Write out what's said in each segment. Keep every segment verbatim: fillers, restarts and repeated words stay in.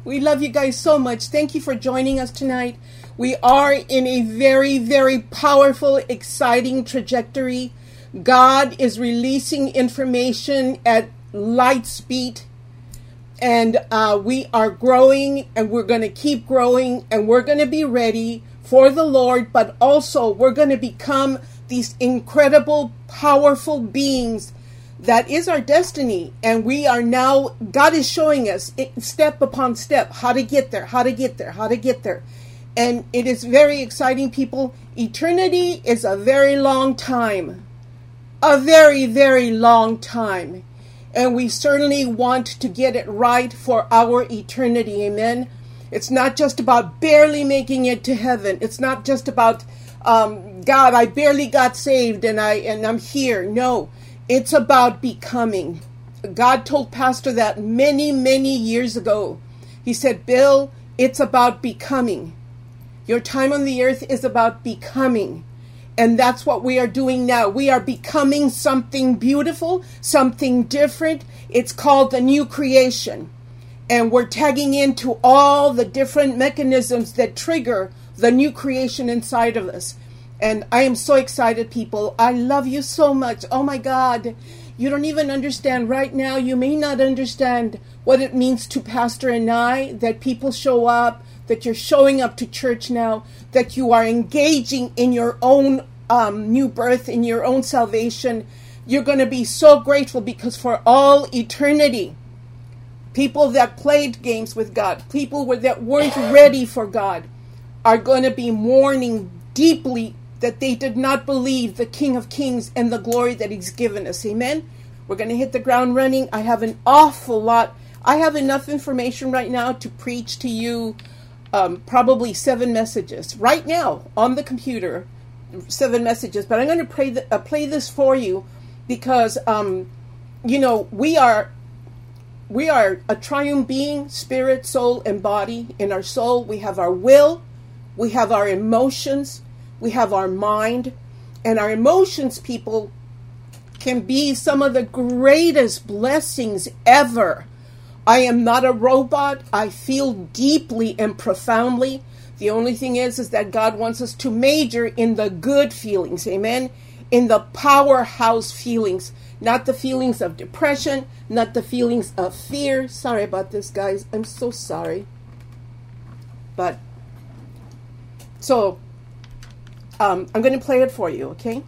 We love you guys so much. Thank you for joining us tonight. We are in a very, very powerful, exciting trajectory. God is releasing information at light speed. And uh, we are growing, and we're going to keep growing, and we're going to be ready for the Lord. But also, we're going to become these incredible, powerful beings. That is our destiny, and we are now, God is showing us step upon step how to get there, how to get there, how to get there. And it is very exciting, people. Eternity is a very long time, a very, very long time. And we certainly want to get it right for our eternity, amen? It's not just about barely making it to heaven. It's not just about, um, God, I barely got saved and, I, and I'm here. No. It's about becoming. God told Pastor that many, many years ago. He said, Bill, it's about becoming. Your time on the earth is about becoming. And that's what we are doing now. We are becoming something beautiful, something different. It's called the new creation. And we're tagging into all the different mechanisms that trigger the new creation inside of us. And I am so excited, people. I love you so much. Oh, my God. You don't even understand right now. You may not understand what it means to Pastor and I, that people show up, that you're showing up to church now, that you are engaging in your own um, new birth, in your own salvation. You're going to be so grateful because for all eternity, people that played games with God, people that weren't ready for God, are going to be mourning deeply that they did not believe the King of Kings and the glory that he's given us. Amen? We're going to hit the ground running. I have an awful lot. I have enough information right now to preach to you um, probably seven messages. Right now, on the computer, seven messages. But I'm going to play, the, uh, play this for you because, um, you know, we are, we are a triune being, spirit, soul, and body. In our soul, we have our will. We have our emotions. We have our mind, and our emotions, people, can be some of the greatest blessings ever. I am not a robot. I feel deeply and profoundly. The only thing is, is that God wants us to major in the good feelings, amen? In the powerhouse feelings, not the feelings of depression, not the feelings of fear. Sorry about this, guys. I'm so sorry. But, so... Um, I'm going to play it for you, okay?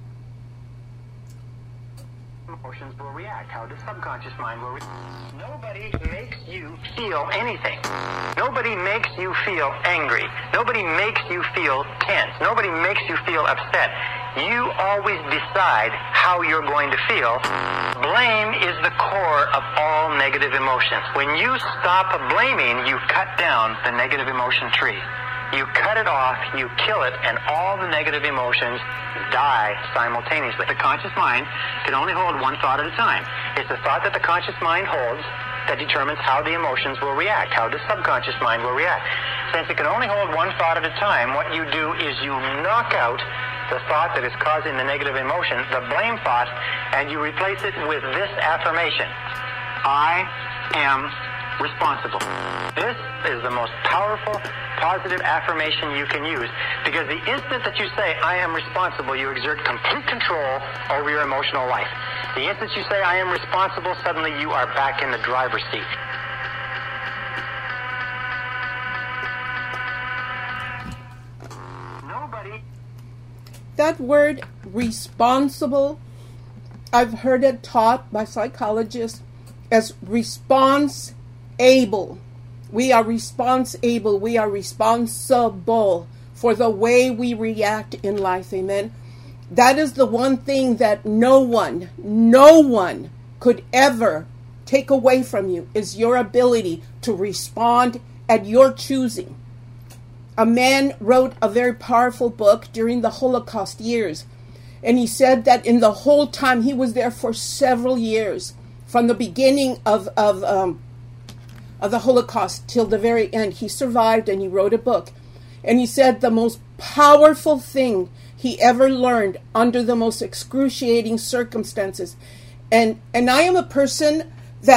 Emotions will react. How the subconscious mind will react. Nobody makes you feel anything. Nobody makes you feel angry. Nobody makes you feel tense. Nobody makes you feel upset. You always decide how you're going to feel. Blame is the core of all negative emotions. When you stop blaming, you cut down the negative emotion tree. You cut it off, you kill it, and all the negative emotions die simultaneously. The conscious mind can only hold one thought at a time. It's the thought that the conscious mind holds that determines how the emotions will react, how the subconscious mind will react. Since it can only hold one thought at a time, what you do is you knock out the thought that is causing the negative emotion, the blame thought, and you replace it with this affirmation. I am responsible. This is the most powerful, positive affirmation you can use, because the instant that you say, I am responsible, you exert complete control over your emotional life. The instant you say, I am responsible, suddenly you are back in the driver's seat. Nobody. That word, responsible, I've heard it taught by psychologists as response able. We are responsible. We are responsible for the way we react in life. Amen. That is the one thing that no one, no one could ever take away from you, is your ability to respond at your choosing. A man wrote a very powerful book during the Holocaust years. And he said that in the whole time, he was there for several years, from the beginning of, of, um, of the Holocaust till the very end. He survived and he wrote a book. And he said the most powerful thing he ever learned under the most excruciating circumstances. And and I am a person that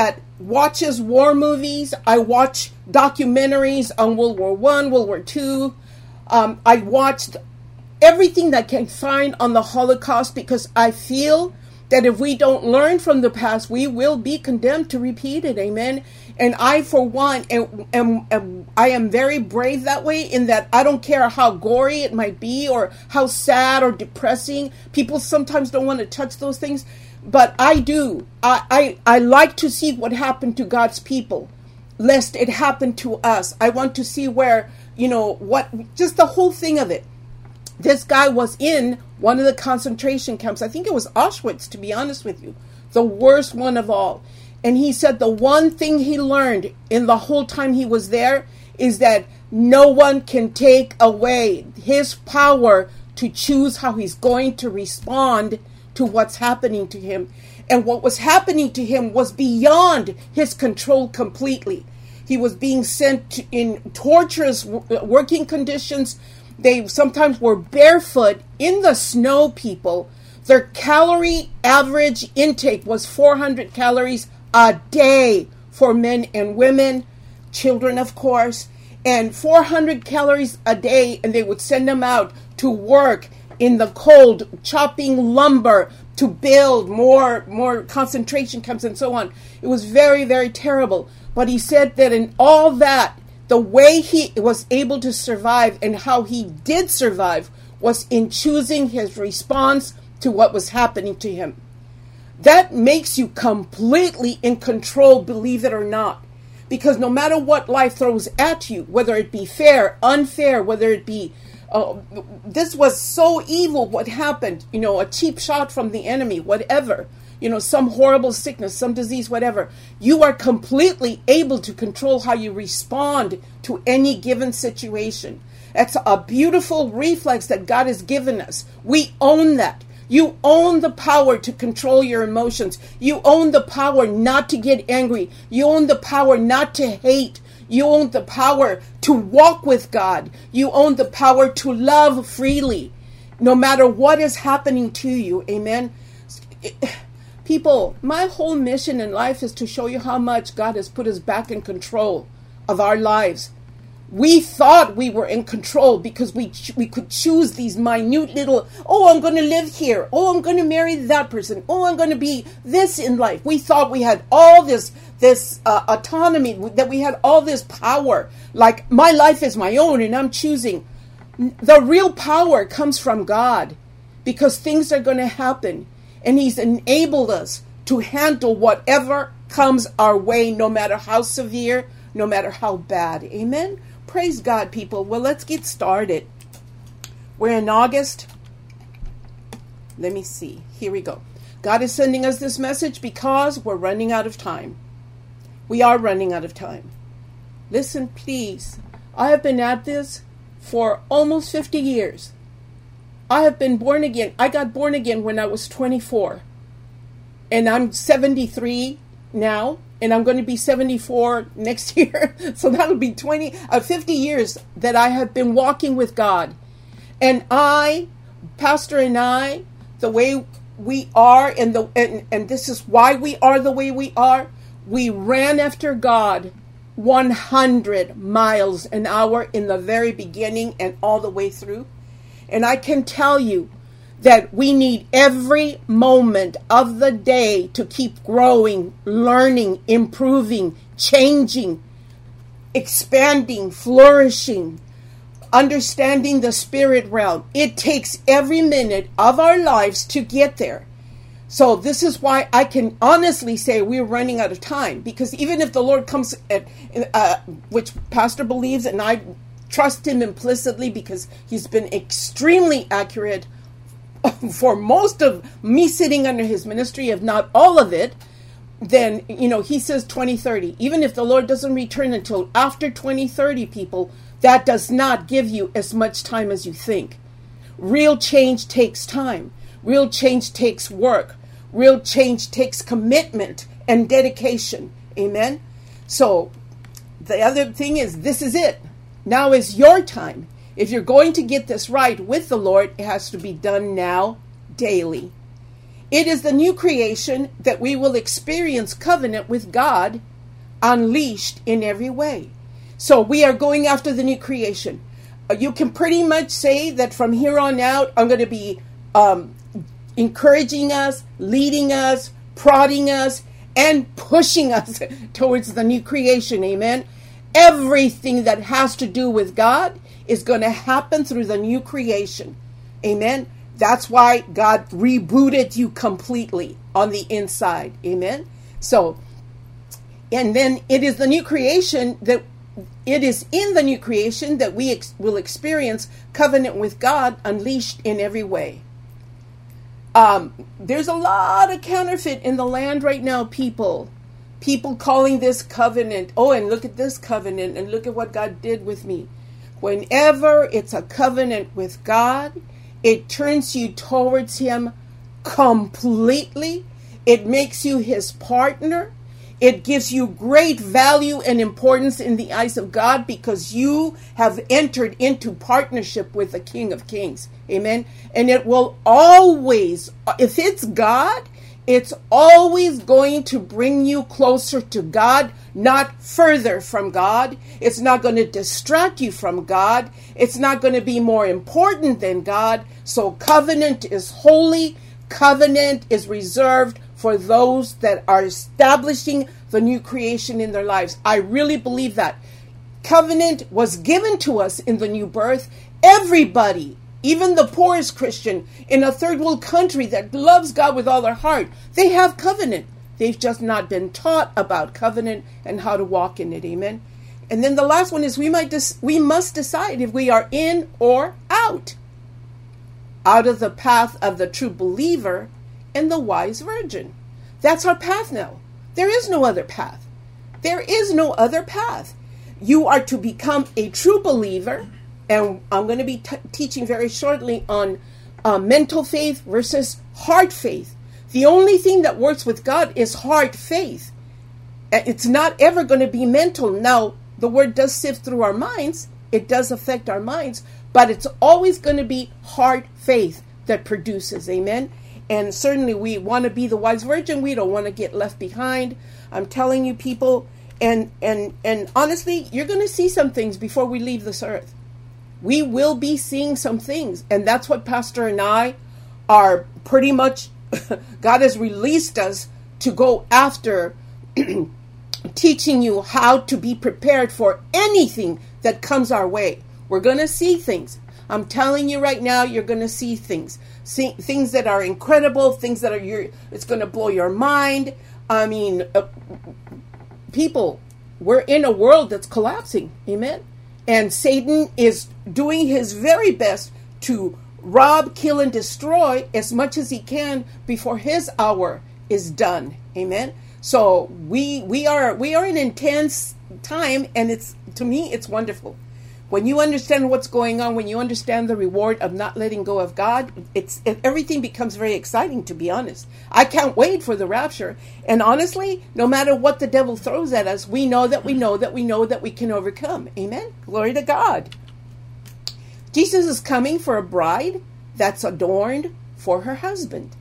watches war movies. I watch documentaries on World War One, World War Two. Um, I watched everything that I can find on the Holocaust because I feel that if we don't learn from the past, we will be condemned to repeat it. Amen. And I, for one, am, am, am, I am very brave that way, in that I don't care how gory it might be or how sad or depressing. People sometimes don't want to touch those things, but I do. I, I, I like to see what happened to God's people, lest it happen to us. I want to see where, you know, what, just the whole thing of it. This guy was in one of the concentration camps. I think it was Auschwitz, to be honest with you. The worst one of all. And he said the one thing he learned in the whole time he was there is that no one can take away his power to choose how he's going to respond to what's happening to him. And what was happening to him was beyond his control completely. He was being sent to, in torturous working conditions. They sometimes were barefoot in the snow, people. Their calorie average intake was four hundred calories a day for men and women, children, of course, and four hundred calories a day. And they would send them out to work in the cold, chopping lumber to build more, more concentration camps and so on. It was very, very terrible. But he said that in all that, the way he was able to survive and how he did survive was in choosing his response to what was happening to him. That makes you completely in control, believe it or not. Because no matter what life throws at you, whether it be fair, unfair, whether it be, uh, this was so evil what happened, you know, a cheap shot from the enemy, whatever, you know, some horrible sickness, some disease, whatever. You are completely able to control how you respond to any given situation. That's a beautiful reflex that God has given us. We own that. You own the power to control your emotions. You own the power not to get angry. You own the power not to hate. You own the power to walk with God. You own the power to love freely, no matter what is happening to you. Amen. People, my whole mission in life is to show you how much God has put us back in control of our lives. We thought we were in control because we we could choose these minute little, oh, I'm going to live here. Oh, I'm going to marry that person. Oh, I'm going to be this in life. We thought we had all this this uh, autonomy, that we had all this power. Like, my life is my own and I'm choosing. The real power comes from God, because things are going to happen. And he's enabled us to handle whatever comes our way, no matter how severe, no matter how bad. Amen? Praise God, people. Well, let's get started. We're in August. Let me see. Here we go. God is sending us this message because we're running out of time. We are running out of time. Listen, please. I have been at this for almost fifty years. I have been born again. I got born again when I was twenty-four. And I'm seventy-three now. And I'm going to be seventy-four next year. So that'll be twenty, uh, fifty years that I have been walking with God. And I, Pastor and I, the way we are, and, the, and, and this is why we are the way we are, we ran after God one hundred miles an hour in the very beginning and all the way through. And I can tell you that we need every moment of the day to keep growing, learning, improving, changing, expanding, flourishing, understanding the spirit realm. It takes every minute of our lives to get there. So this is why I can honestly say we're running out of time, because even if the Lord comes at, uh, which Pastor believes, and I trust him implicitly because he's been extremely accurate for most of me sitting under his ministry, if not all of it, then, you know, he says twenty thirty. Even if the Lord doesn't return until after twenty thirty, people, that does not give you as much time as you think. Real change takes time. Real change takes work. Real change takes commitment and dedication. Amen? So, the other thing is, this is it. Now is your time. If you're going to get this right with the Lord, it has to be done now, daily. It is the new creation that we will experience covenant with God unleashed in every way. So we are going after the new creation. You can pretty much say that from here on out, I'm going to be um, encouraging us, leading us, prodding us, and pushing us towards the new creation. Amen. Everything that has to do with God is going to happen through the new creation. Amen. That's why God rebooted you completely on the inside. Amen. So, and then it is the new creation that it is in the new creation that we ex- will experience covenant with God unleashed in every way. Um, there's a lot of counterfeit in the land right now, people. People calling this covenant. Oh, and look at this covenant, and look at what God did with me. Whenever it's a covenant with God, it turns you towards Him completely. It makes you His partner. It gives you great value and importance in the eyes of God because you have entered into partnership with the King of Kings. Amen. And it will always, if it's God, it's always going to bring you closer to God, not further from God. It's not going to distract you from God. It's not going to be more important than God. So covenant is holy. Covenant is reserved for those that are establishing the new creation in their lives. I really believe that. Covenant was given to us in the new birth. Everybody, even the poorest Christian in a third world country that loves God with all their heart, they have covenant. They've just not been taught about covenant and how to walk in it. Amen. And then the last one is we might dis- we must decide if we are in or out. Out of the path of the true believer and the wise virgin. That's our path now. There is no other path. There is no other path. You are to become a true believer, and I'm going to be t- teaching very shortly on uh, mental faith versus heart faith. The only thing that works with God is heart faith. It's not ever going to be mental. Now, the word does sift through our minds. It does affect our minds, but it's always going to be heart faith that produces. Amen. And certainly we want to be the wise virgin. We don't want to get left behind. I'm telling you, people, and and and honestly, you're going to see some things before we leave this earth. We will be seeing some things. And that's what Pastor and I are pretty much, God has released us to go after teaching you how to be prepared for anything that comes our way. We're going to see things. I'm telling you right now, you're going to see things. See things that are incredible, things that are your, it's going to blow your mind. I mean, uh, people, we're in a world that's collapsing. Amen. And Satan is doing his very best to rob, kill, and destroy as much as he can before his hour is done. Amen. So we we are we are in intense time, and it's, to me, it's wonderful. When you understand what's going on, when you understand the reward of not letting go of God, it's it, everything becomes very exciting, to be honest. I can't wait for the rapture. And honestly, no matter what the devil throws at us, we know that we know that we know that we can overcome. Amen? Glory to God. Jesus is coming for a bride that's adorned for her husband.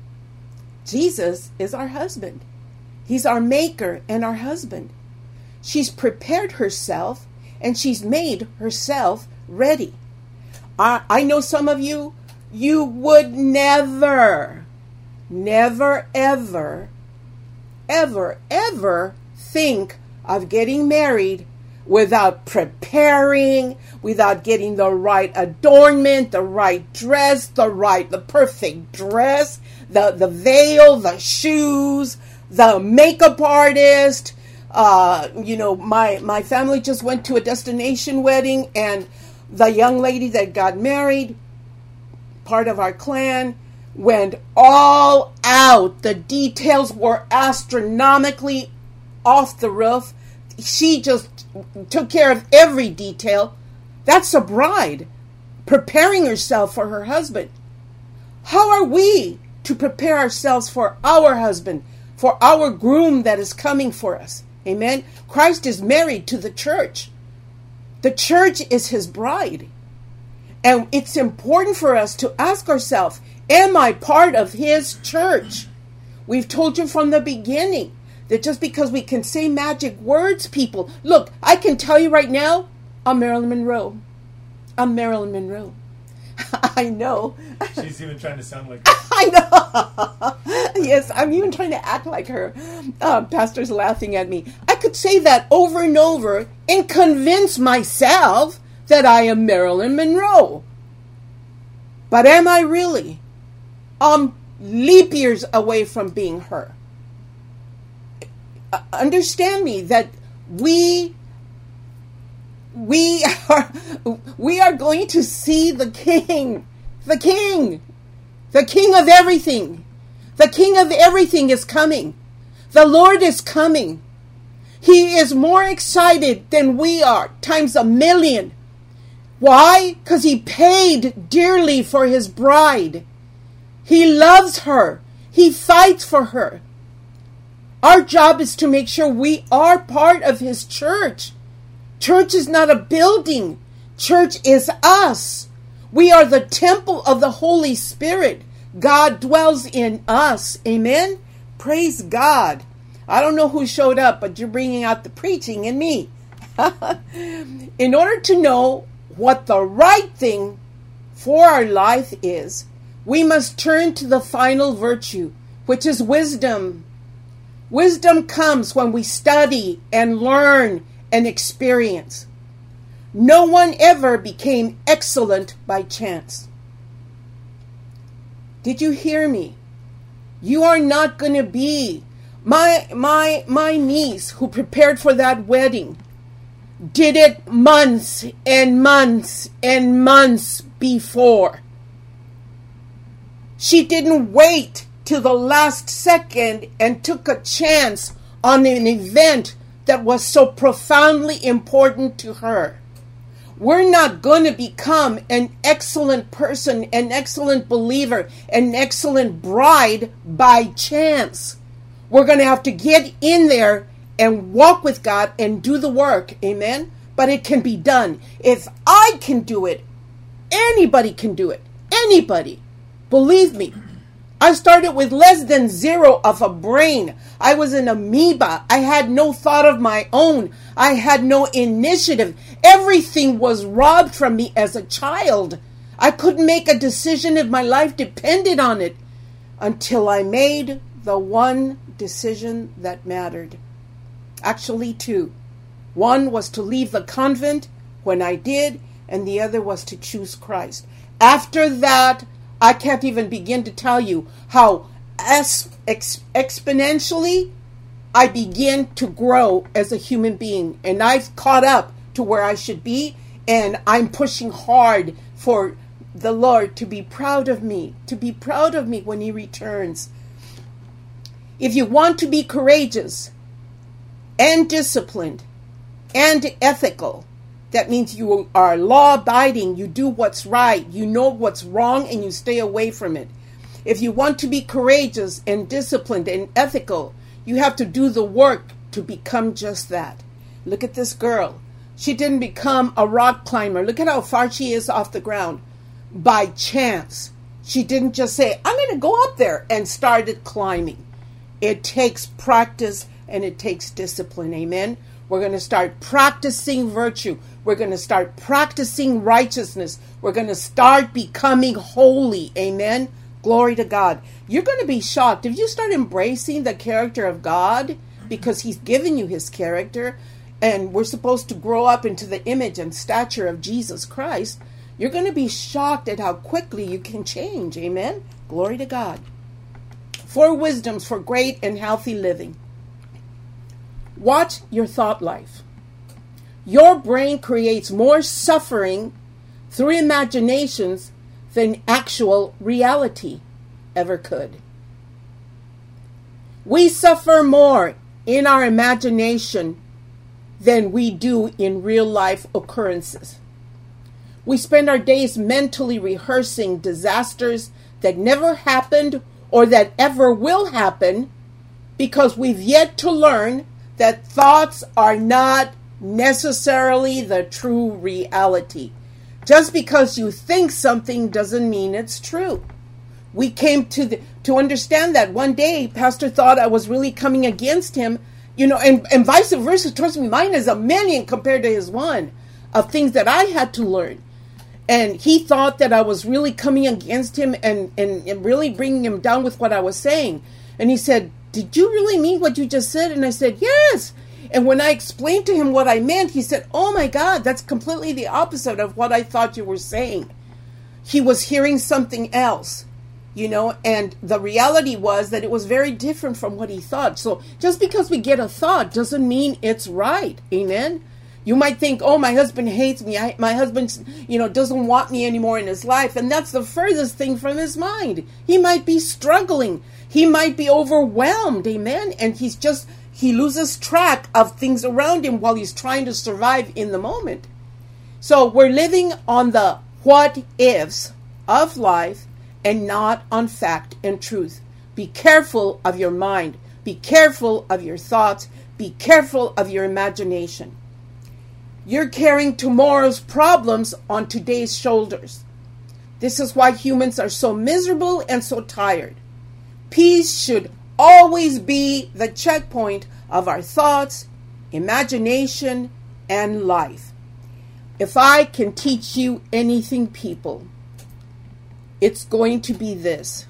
Jesus is our husband. He's our maker and our husband. She's prepared herself, and she's made herself ready. I, I know some of you, you would never, never, ever, ever, ever think of getting married without preparing, without getting the right adornment, the right dress, the right, the perfect dress, the, the veil, the shoes, the makeup artist. Uh, you know, my, my family just went to a destination wedding, and the young lady that got married, part of our clan, went all out. The details were astronomically off the roof. She just took care of every detail. That's a bride preparing herself for her husband. How are we to prepare ourselves for our husband, for our groom that is coming for us? Amen. Christ is married to the church. The church is his bride. And it's important for us to ask ourselves, am I part of his church? We've told you from the beginning, that just because we can say magic words, people, look, I can tell you right now, I'm Marilyn Monroe. I'm Marilyn Monroe. I know. She's even trying to sound like her. I know. Yes, I'm even trying to act like her. Uh, Pastor's laughing at me. I could say that over and over and convince myself that I am Marilyn Monroe. But am I really? I'm leap years away from being her. Uh, understand me that we we are we are going to see the King, the King, the King of everything. The King of everything is coming. The Lord is coming. He is more excited than we are, times a million. Why? Because he paid dearly for his bride. He loves her. He fights for her. Our job is to make sure we are part of his church. Church is not a building. Church is us. We are the temple of the Holy Spirit. God dwells in us. Amen? Praise God. I don't know who showed up, but you're bringing out the preaching in me. In order to know what the right thing for our life is, we must turn to the final virtue, which is wisdom. Wisdom comes when we study and learn and experience. No one ever became excellent by chance. Did you hear me? You are not going to be. My, my, my niece who prepared for that wedding did it months and months and months before. She didn't wait till the last second and took a chance on an event that was so profoundly important to her. We're not going to become an excellent person, an excellent believer, an excellent bride by chance. We're going to have to get in there and walk with God and do the work. Amen? But it can be done. If I can do it, anybody can do it. Anybody. Believe me. I started with less than zero of a brain. I was an amoeba. I had no thought of my own. I had no initiative. Everything was robbed from me as a child. I couldn't make a decision if my life depended on it until I made the one decision that mattered. Actually, two. One was to leave the convent when I did, and the other was to choose Christ. After that, I can't even begin to tell you how as ex- exponentially I began to grow as a human being. And I've caught up to where I should be. And I'm pushing hard for the Lord to be proud of me, to be proud of me when he returns. If you want to be courageous and disciplined and ethical, that means you are law-abiding, you do what's right, you know what's wrong, and you stay away from it. If you want to be courageous and disciplined and ethical, you have to do the work to become just that. Look at this girl. She didn't become a rock climber. Look at how far she is off the ground. By chance. She didn't just say, I'm going to go up there, and started climbing. It takes practice and it takes discipline. Amen? We're going to start practicing virtue. We're going to start practicing righteousness. We're going to start becoming holy. Amen? Glory to God. You're going to be shocked. If you start embracing the character of God, because he's given you his character, and we're supposed to grow up into the image and stature of Jesus Christ, you're going to be shocked at how quickly you can change. Amen? Glory to God. Four wisdoms for great and healthy living. Watch your thought life. Your brain creates more suffering through imaginations than actual reality ever could. We suffer more in our imagination than we do in real life occurrences. We spend our days mentally rehearsing disasters that never happened or that ever will happen because we've yet to learn that thoughts are not necessarily the true reality. Just because you think something doesn't mean it's true. we came to the, to understand that one day Pastor thought I was really coming against him, you know, and, and vice versa. Trust me, mine is a million compared to his one of things that I had to learn. And he thought that I was really coming against him and, and, and really bringing him down with what I was saying. And he said, did you really mean what you just said? And I said, yes. And when I explained to him what I meant, he said, oh my God, that's completely the opposite of what I thought you were saying. He was hearing something else, you know, and the reality was that it was very different from what he thought. So just because we get a thought doesn't mean it's right. Amen. You might think, oh, my husband hates me. I, my husband, you know, doesn't want me anymore in his life. And that's the furthest thing from his mind. He might be struggling. He might be overwhelmed. Amen. And he's just, he loses track of things around him while he's trying to survive in the moment. So we're living on the what ifs of life and not on fact and truth. Be careful of your mind. Be careful of your thoughts. Be careful of your imagination. You're carrying tomorrow's problems on today's shoulders. This is why humans are so miserable and so tired. Peace should always be the checkpoint of our thoughts, imagination, and life. If I can teach you anything, people, it's going to be this.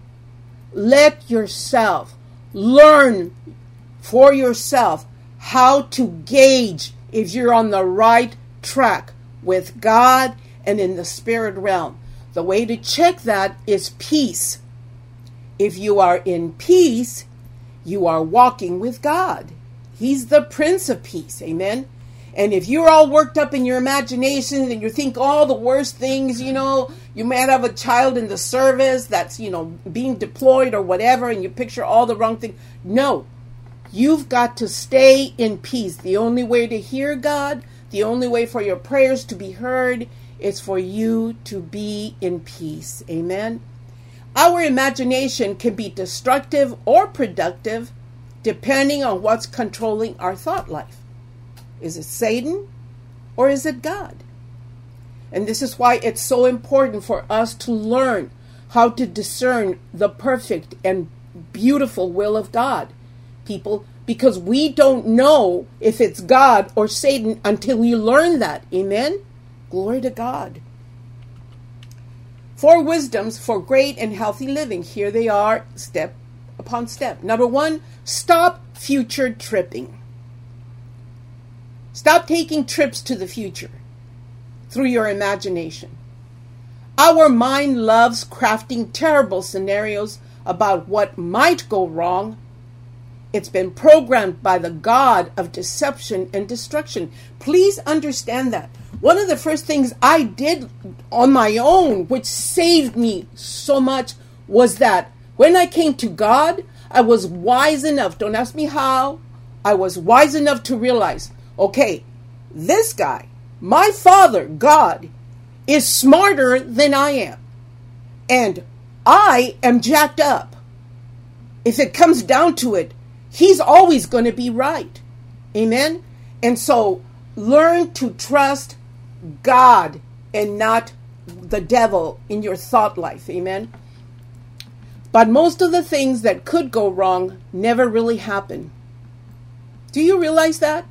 Let yourself learn for yourself how to gauge if you're on the right track with God and in the spirit realm. The way to check that is peace. If you are in peace, you are walking with God. He's the Prince of Peace. Amen. And if you're all worked up in your imagination and you think all the worst things, you know, you might have a child in the service that's, you know, being deployed or whatever, and you picture all the wrong things. No. You've got to stay in peace. The only way to hear God, the only way for your prayers to be heard is for you to be in peace. Amen. Our imagination can be destructive or productive depending on what's controlling our thought life. Is it Satan or is it God? And this is why it's so important for us to learn how to discern the perfect and beautiful will of God. People, because we don't know if it's God or Satan until we learn that. Amen? Glory to God. Four wisdoms for great and healthy living. Here they are, step upon step. Number one, stop future tripping. Stop taking trips to the future through your imagination. Our mind loves crafting terrible scenarios about what might go wrong. It's been programmed by the God of deception and destruction. Please understand that. One of the first things I did on my own, which saved me so much, was that when I came to God, I was wise enough, don't ask me how, I was wise enough to realize, okay, this guy, my Father, God, is smarter than I am. And I am jacked up. If it comes down to it, He's always going to be right. Amen? And so learn to trust God and not the devil in your thought life. Amen? But most of the things that could go wrong never really happen. Do you realize that?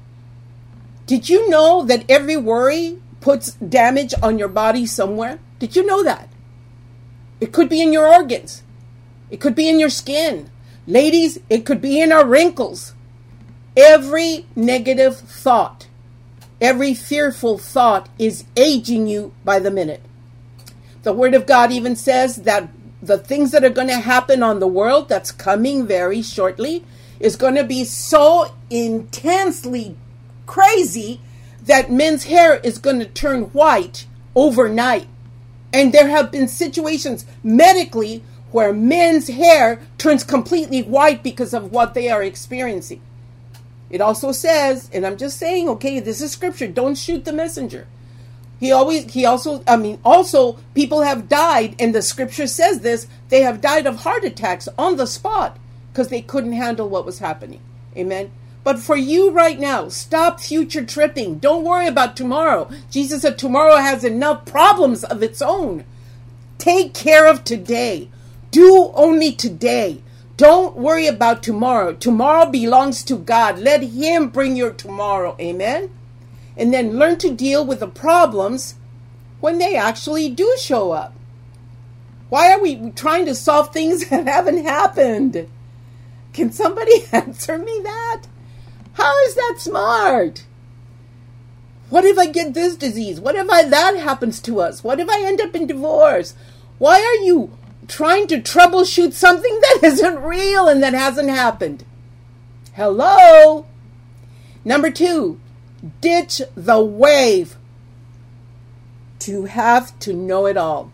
Did you know that every worry puts damage on your body somewhere? Did you know that? It could be in your organs. It could be in your skin. Ladies, it could be in our wrinkles. Every negative thought, every fearful thought is aging you by the minute. The Word of God even says that the things that are going to happen on the world that's coming very shortly is going to be so intensely crazy that men's hair is going to turn white overnight. And there have been situations medically where men's hair turns completely white because of what they are experiencing. It also says, and I'm just saying, okay, this is scripture, don't shoot the messenger. He always, he also, I mean, also people have died, and the scripture says this, they have died of heart attacks on the spot because they couldn't handle what was happening. Amen. But for you right now, stop future tripping. Don't worry about tomorrow. Jesus said tomorrow has enough problems of its own. Take care of today. Do only today. Don't worry about tomorrow. Tomorrow belongs to God. Let Him bring your tomorrow. Amen? And then learn to deal with the problems when they actually do show up. Why are we trying to solve things that haven't happened? Can somebody answer me that? How is that smart? What if I get this disease? What if I, that happens to us? What if I end up in divorce? Why are you trying to troubleshoot something that isn't real and that hasn't happened? Hello? Number two, ditch the wave to have to know it all.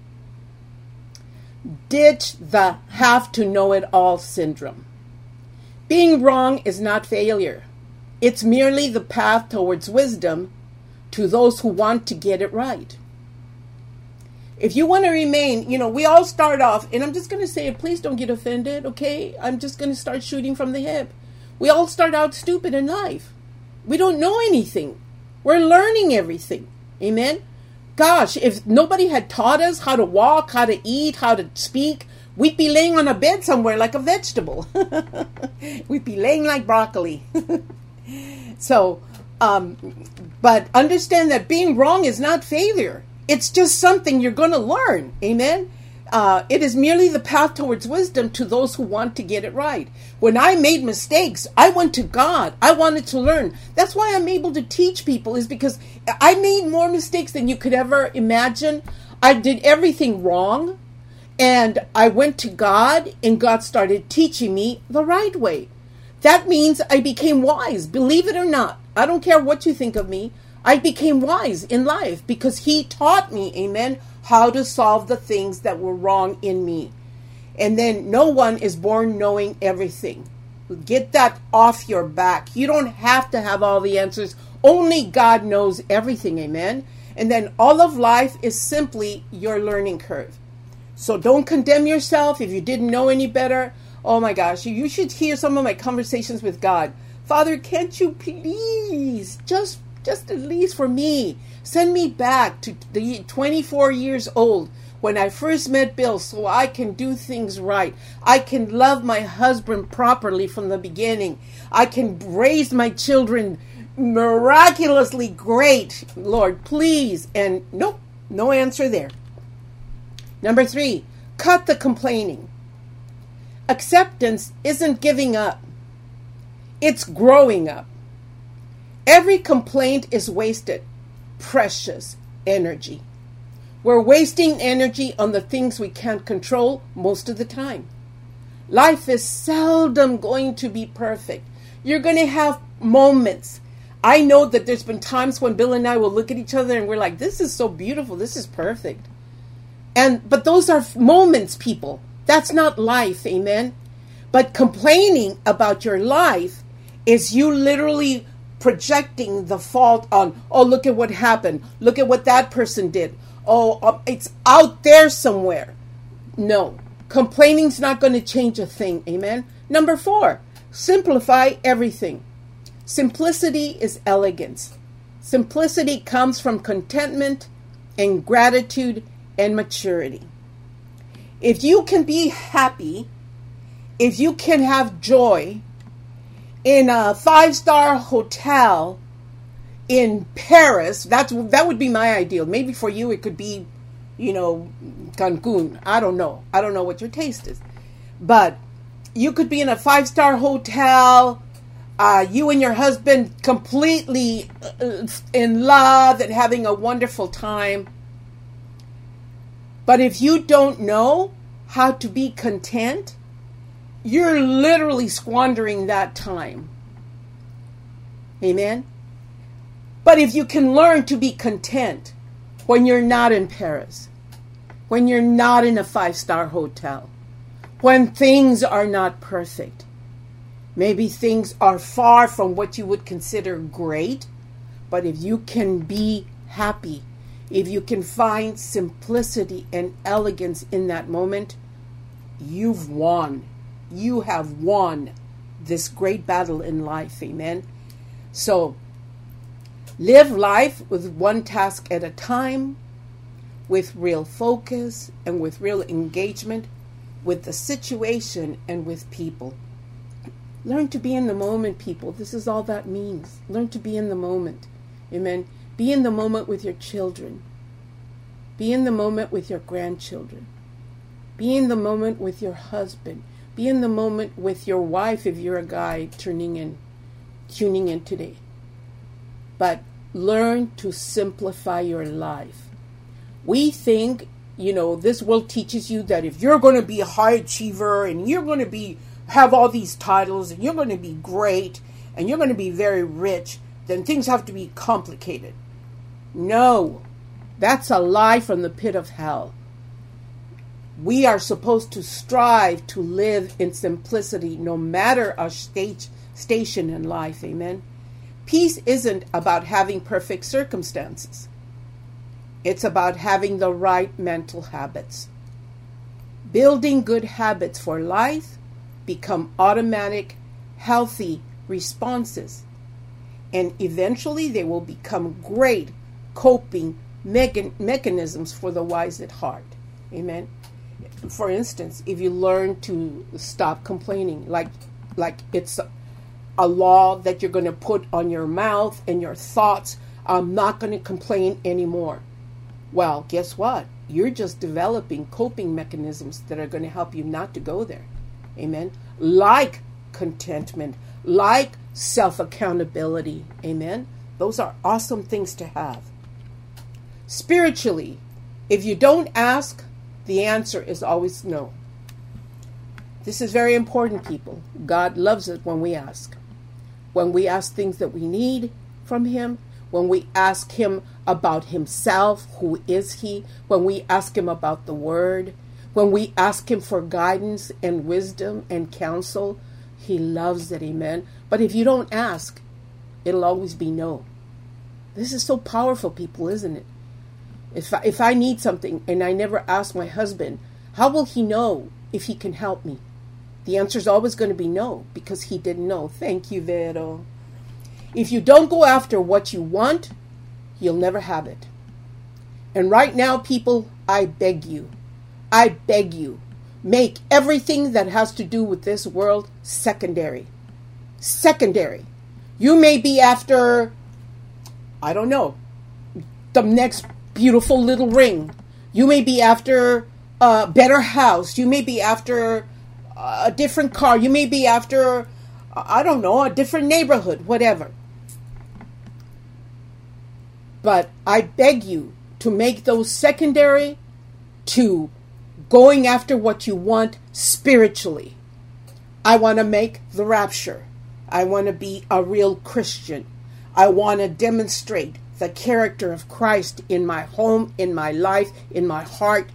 Ditch the have to know it all syndrome. Being wrong is not failure. It's merely the path towards wisdom to those who want to get it right. If you want to remain, you know, we all start off, and I'm just going to say it, please don't get offended, okay? I'm just going to start shooting from the hip. We all start out stupid in life. We don't know anything. We're learning everything. Amen? Gosh, if nobody had taught us how to walk, how to eat, how to speak, we'd be laying on a bed somewhere like a vegetable. We'd be laying like broccoli. So, um, but understand that being wrong is not failure. It's just something you're going to learn. Amen? Uh, it is merely the path towards wisdom to those who want to get it right. When I made mistakes, I went to God. I wanted to learn. That's why I'm able to teach people, is because I made more mistakes than you could ever imagine. I did everything wrong. And I went to God, and God started teaching me the right way. That means I became wise. Believe it or not. I don't care what you think of me. I became wise in life because He taught me, amen, how to solve the things that were wrong in me. And then no one is born knowing everything. Get that off your back. You don't have to have all the answers. Only God knows everything, amen. And then all of life is simply your learning curve. So don't condemn yourself if you didn't know any better. Oh my gosh, you should hear some of my conversations with God. Father, can't you please, just, just at least for me, send me back to the twenty-four years old when I first met Bill so I can do things right. I can love my husband properly from the beginning. I can raise my children miraculously great. Lord, please. And nope, no answer there. Number three, cut the complaining. Acceptance isn't giving up. It's growing up. Every complaint is wasted, precious energy. We're wasting energy on the things we can't control most of the time. Life is seldom going to be perfect. You're going to have moments. I know that there's been times when Bill and I will look at each other and we're like, this is so beautiful. This is perfect. And but those are moments, people. That's not life, amen? But complaining about your life is you literally projecting the fault on, oh, look at what happened. Look at what that person did. Oh, um, it's out there somewhere. No, complaining's not going to change a thing, amen? Number four, simplify everything. Simplicity is elegance. Simplicity comes from contentment and gratitude and maturity. If you can be happy, if you can have joy in a five-star hotel in Paris, that's that would be my ideal. Maybe for you it could be, you know, Cancun. I don't know. I don't know what your taste is. But you could be in a five-star hotel, uh, you and your husband completely in love and having a wonderful time. But if you don't know how to be content, you're literally squandering that time. Amen? But if you can learn to be content when you're not in Paris, when you're not in a five-star hotel, when things are not perfect, maybe things are far from what you would consider great, but if you can be happy, if you can find simplicity and elegance in that moment, you've won. You have won this great battle in life. Amen. So live life with one task at a time, with real focus and with real engagement. with the situation and with people. Learn to be in the moment, people. This is all that means. Learn to be in the moment. Amen. Be in the moment with your children. Be in the moment with your grandchildren. Be in the moment with your husband. Be in the moment with your wife if you're a guy turning in, tuning in today. But learn to simplify your life. We think, you know, this world teaches you that if you're going to be a high achiever and you're going to be have all these titles and you're going to be great and you're going to be very rich, then things have to be complicated. No, that's a lie from the pit of hell. We are supposed to strive to live in simplicity no matter our stage, station in life. Amen. Peace isn't about having perfect circumstances. It's about having the right mental habits. Building good habits for life become automatic, healthy responses. And eventually they will become great coping mecha- mechanisms for the wise at heart. Amen. For instance, if you learn to stop complaining, like like it's a, a law that you're going to put on your mouth and your thoughts, I'm not going to complain anymore. Well, guess what? You're just developing coping mechanisms that are going to help you not to go there. Amen. Like contentment, like self-accountability. Amen. Those are awesome things to have. Spiritually, if you don't ask, the answer is always no. This is very important, people. God loves it when we ask. When we ask things that we need from Him, when we ask Him about Himself, who is He, when we ask Him about the Word, when we ask Him for guidance and wisdom and counsel, He loves it, amen. But if you don't ask, it'll always be no. This is so powerful, people, isn't it? If I, if I need something and I never ask my husband, how will he know if he can help me? The answer is always going to be no, because he didn't know. Thank you, Vero. If you don't go after what you want, you'll never have it. And right now, people, I beg you, I beg you, make everything that has to do with this world secondary. Secondary. You may be after, I don't know, the next beautiful little ring. You may be after a better house. You may be after a different car. You may be after, I don't know, a different neighborhood, whatever. But I beg you to make those secondary to going after what you want spiritually. I want to make the rapture. I want to be a real Christian. I want to demonstrate the character of Christ in my home, in my life, in my heart.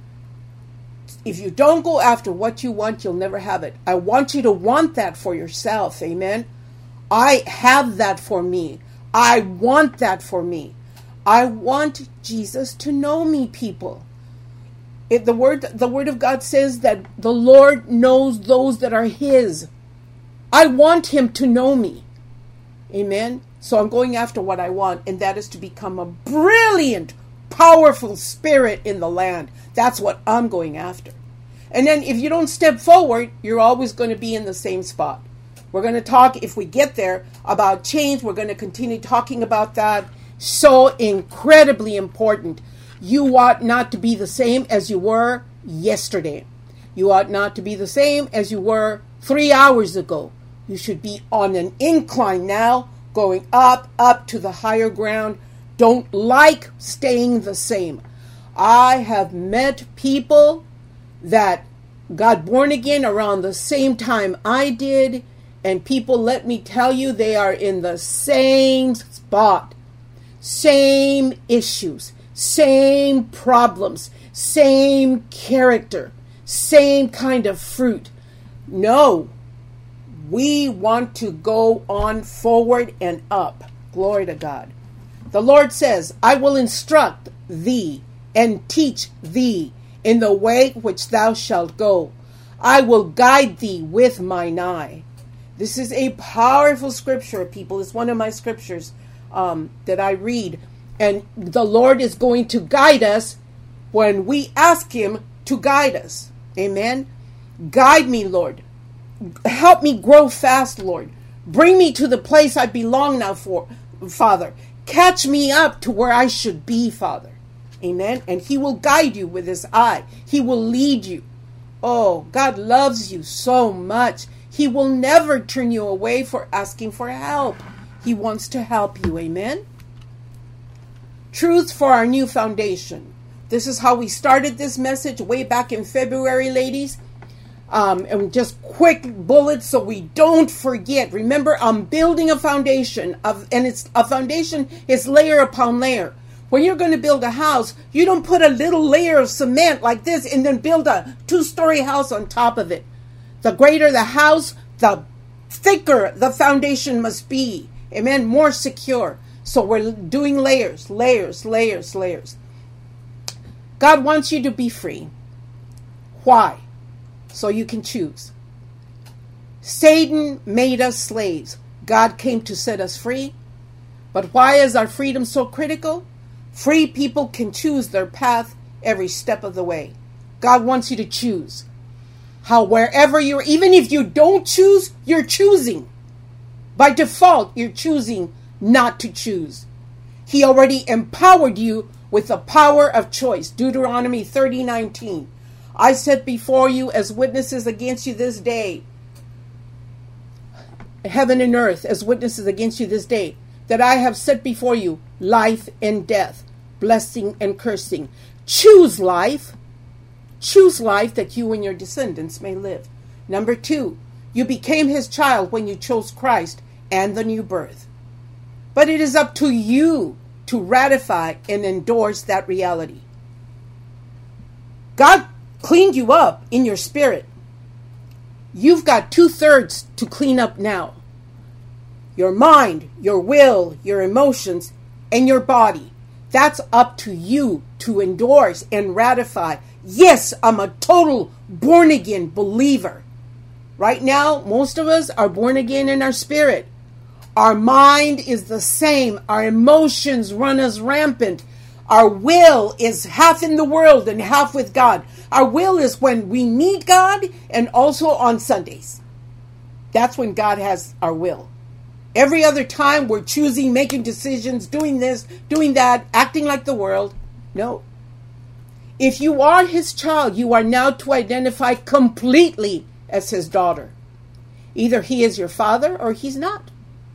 If you don't go after what you want, you'll never have it. I want you to want that for yourself. Amen. I have that for me. I want that for me. I want Jesus to know me, people. It, the word, the word of God says that the Lord knows those that are His. I want Him to know me. Amen. So I'm going after what I want, and that is to become a brilliant, powerful spirit in the land. That's what I'm going after. And then if you don't step forward, you're always going to be in the same spot. We're going to talk, if we get there, about change. We're going to continue talking about that. So incredibly important. You ought not to be the same as you were yesterday. You ought not to be the same as you were three hours ago. You should be on an incline now, going up, up to the higher ground. Don't like staying the same. I have met people that got born again around the same time I did, and people, let me tell you, they are in the same spot. Same issues, same problems, same character, same kind of fruit. No, we want to go on forward and up. Glory to God. The Lord says, I will instruct thee and teach thee in the way which thou shalt go. I will guide thee with mine eye. This is a powerful scripture, people. It's one of my scriptures um, that I read. And the Lord is going to guide us when we ask Him to guide us. Amen. Guide me, Lord. Help me grow fast, Lord. Bring me to the place I belong now, for Father. Catch me up to where I should be, Father. Amen. And he will guide you with his eye. He will lead you. Oh, God loves you so much. He will never turn you away for asking for help. He wants to help you. Amen. Truth for our new foundation. This is how we started this message way back in February, ladies. Um, and just quick bullets so we don't forget. Remember, I'm building a foundation of, and it's a foundation is layer upon layer. When you're going to build a house, you don't put a little layer of cement like this and then build a two-story house on top of it. The greater the house, the thicker the foundation must be. Amen. More secure. So we're doing layers, layers, layers, layers. God wants you to be free. Why? So you can choose. Satan made us slaves. God came to set us free. But why is our freedom so critical? Free people can choose their path every step of the way. God wants you to choose. How wherever you're, even if you don't choose, you're choosing. By default, you're choosing not to choose. He already empowered you with the power of choice. Deuteronomy thirty nineteen. I set before you as witnesses against you this day, heaven and earth as witnesses against you this day, that I have set before you life and death, blessing and cursing. Choose life. Choose life that you and your descendants may live. Number two, you became his child when you chose Christ and the new birth. But it is up to you to ratify and endorse that reality. God cleaned you up in your spirit. You've got two-thirds to clean up now. Your mind, your will, your emotions, and your body. That's up to you to endorse and ratify. Yes, I'm a total born-again believer. Right now, most of us are born again in our spirit. Our mind is the same. Our emotions run us rampant. Our will is half in the world and half with God. Our will is when we need God and also on Sundays. That's when God has our will. Every other time we're choosing, making decisions, doing this, doing that, acting like the world. No. If you are his child, you are now to identify completely as his daughter. Either he is your father or he's not.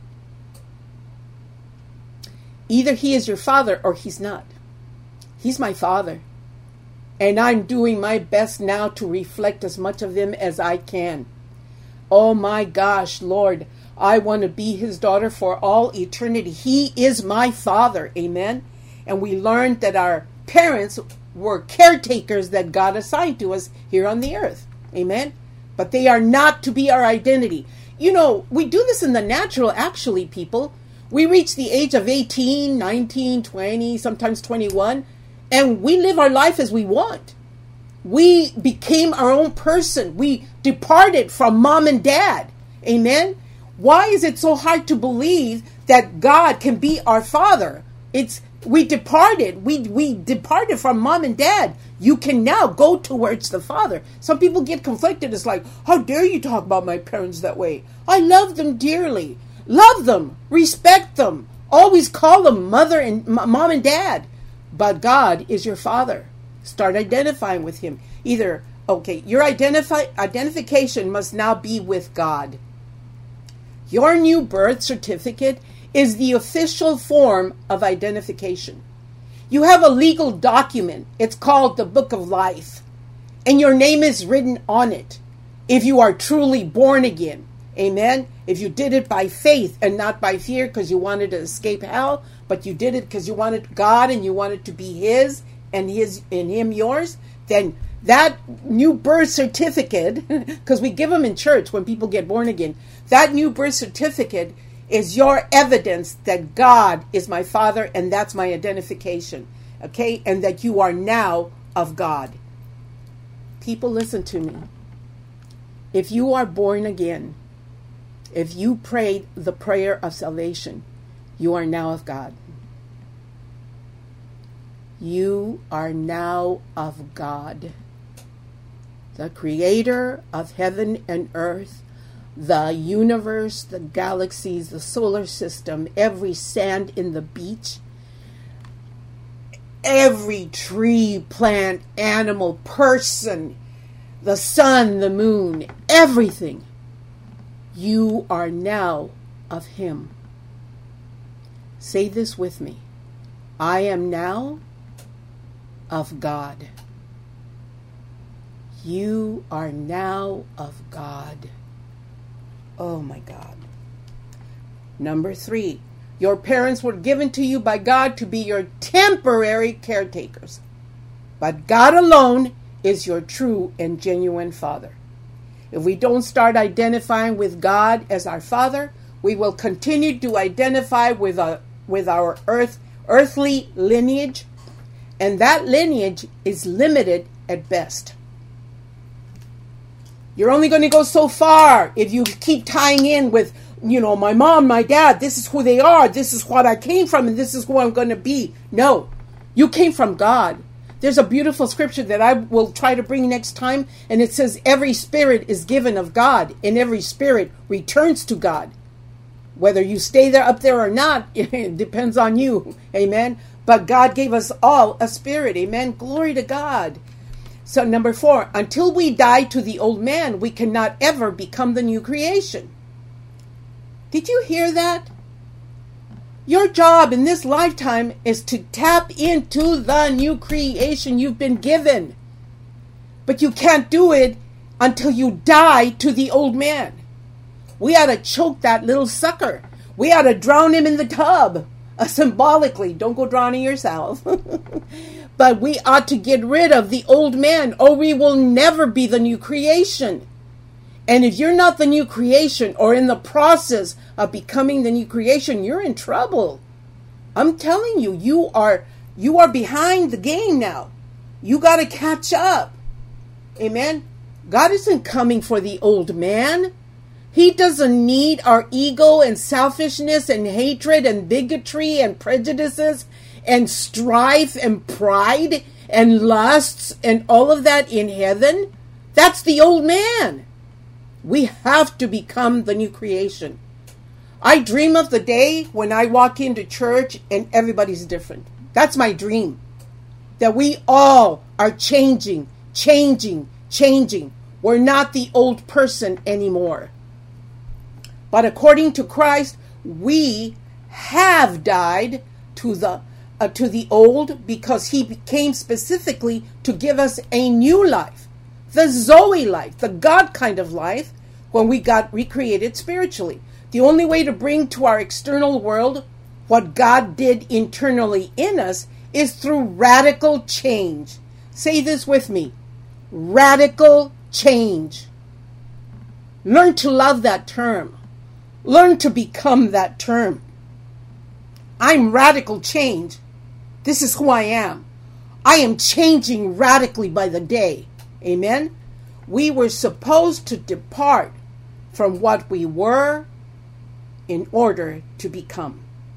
Either he is your father or he's not. He's my father. And I'm doing my best now to reflect as much of him as I can. Oh my gosh, Lord, I want to be his daughter for all eternity. He is my father. Amen. And we learned that our parents were caretakers that God assigned to us here on the earth. Amen. But they are not to be our identity. You know, we do this in the natural, actually, people. We reach the age of eighteen, nineteen, twenty, sometimes twenty-one, and we live our life as we want. We became our own person. We departed from mom and dad. Amen. Why is it so hard to believe that God can be our father? It's we departed. We we departed from mom and dad. You can now go towards the Father. Some people get conflicted. It's like, how dare you talk about my parents that way? I love them dearly. Love them. Respect them. Always call them mother and mom and dad. But God is your Father. Start identifying with him. Either, okay, your identify, identification must now be with God. Your new birth certificate is the official form of identification. You have a legal document. It's called the Book of Life. And your name is written on it. If you are truly born again. Amen. If you did it by faith and not by fear because you wanted to escape hell, but you did it because you wanted God and you wanted to be his and his and him yours, then that new birth certificate, because we give them in church when people get born again, that new birth certificate is your evidence that God is my Father and that's my identification, okay? And that you are now of God. People, listen to me. If you are born again, if you prayed the prayer of salvation, you are now of God. You are now of God. the creator of heaven and earth, the universe, the galaxies, the solar system, every sand in the beach, every tree, plant, animal, person, the sun, the moon, everything. You are now of him. Say this with me. I am now of God. You are now of God. Oh my God. Number three, your parents were given to you by God to be your temporary caretakers. But God alone is your true and genuine Father. If we don't start identifying with God as our Father, we will continue to identify with our, with our earth, earthly lineage, and that lineage is limited at best. You're only going to go so far if you keep tying in with, you know, my mom, my dad, this is who they are, this is what I came from, and this is who I'm going to be. No, you came from God. There's a beautiful scripture that I will try to bring next time, and it says every spirit is given of God, and every spirit returns to God. Whether you stay there up there or not, it depends on you. Amen. But God gave us all a spirit. Amen. Glory to God. So number four, until we die to the old man, we cannot ever become the new creation. Did you hear that? Your job in this lifetime is to tap into the new creation you've been given. But you can't do it until you die to the old man. We ought to choke that little sucker. We ought to drown him in the tub. Uh, symbolically, don't go drowning yourself. But we ought to get rid of the old man, or we will never be the new creation. And if you're not the new creation, or in the process of becoming the new creation, you're in trouble. I'm telling you, you are you are behind the game now. You got to catch up. Amen. God isn't coming for the old man. He doesn't need our ego and selfishness and hatred and bigotry and prejudices and strife and pride and lusts and all of that in heaven. That's the old man. We have to become the new creation. I dream of the day when I walk into church and everybody's different. That's my dream. That we all are changing, changing, changing. We're not the old person anymore. But according to Christ, we have died to the uh, to the old, because he came specifically to give us a new life. The Zoe life, the God kind of life, when we got recreated spiritually. The only way to bring to our external world what God did internally in us is through radical change. Say this with me. Radical change. Learn to love that term. Learn to become that term. I'm radical change. This is who I am. I am changing radically by the day. Amen? We were supposed to depart from what we were in order to become.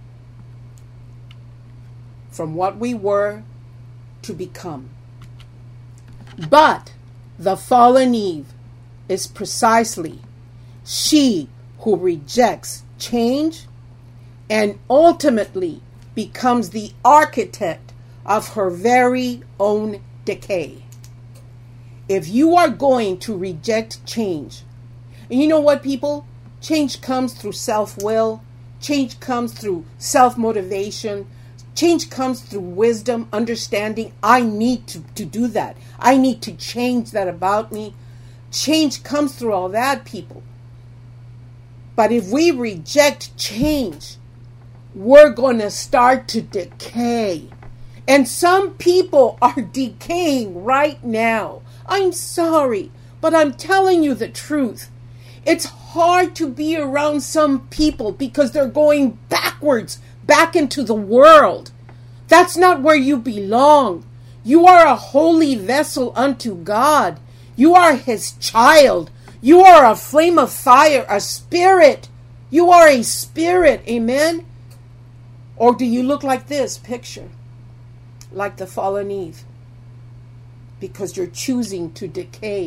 From what we were to become. But the fallen Eve is precisely she who rejects change and ultimately becomes the architect of her very own decay. If you are going to reject change, and you know what, people? Change comes through self-will. Change comes through self-motivation. Change comes through wisdom, understanding. I need to, to do that. I need to change that about me. Change comes through all that, people. But if we reject change, we're going to start to decay. And some people are decaying right now. I'm sorry, but I'm telling you the truth. It's hard to be around some people because they're going backwards, back into the world. That's not where you belong. You are a holy vessel unto God. You are his child. You are a flame of fire, a spirit. You are a spirit, amen? Or do you look like this picture? Like the fallen Eve? Because you're choosing to decay